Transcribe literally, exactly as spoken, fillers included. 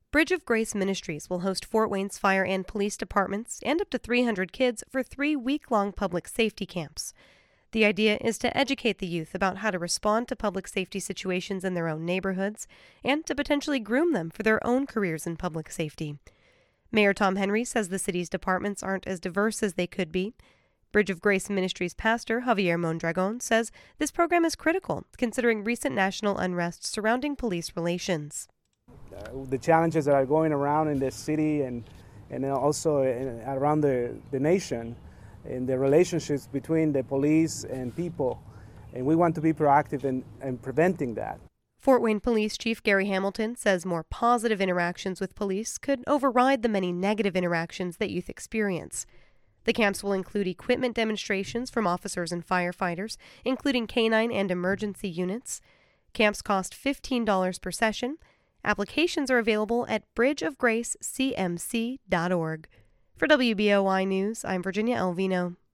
Bridge of Grace Ministries will host Fort Wayne's fire and police departments and up to three hundred kids for three week-long public safety camps. The idea is to educate the youth about how to respond to public safety situations in their own neighborhoods and to potentially groom them for their own careers in public safety. Mayor Tom Henry says the city's departments aren't as diverse as they could be. Bridge of Grace Ministries pastor Javier Mondragon says this program is critical, considering recent national unrest surrounding police relations. Uh, the challenges that are going around in the city and, and also in, around the, the nation, and the relationships between the police and people. And we want to be proactive in, in preventing that. Fort Wayne Police Chief Gary Hamilton says more positive interactions with police could override the many negative interactions that youth experience. The camps will include equipment demonstrations from officers and firefighters, including canine and emergency units. Camps cost fifteen dollars per session. Applications are available at bridge of grace c m c dot org. For W B O I News, I'm Virginia Alvino.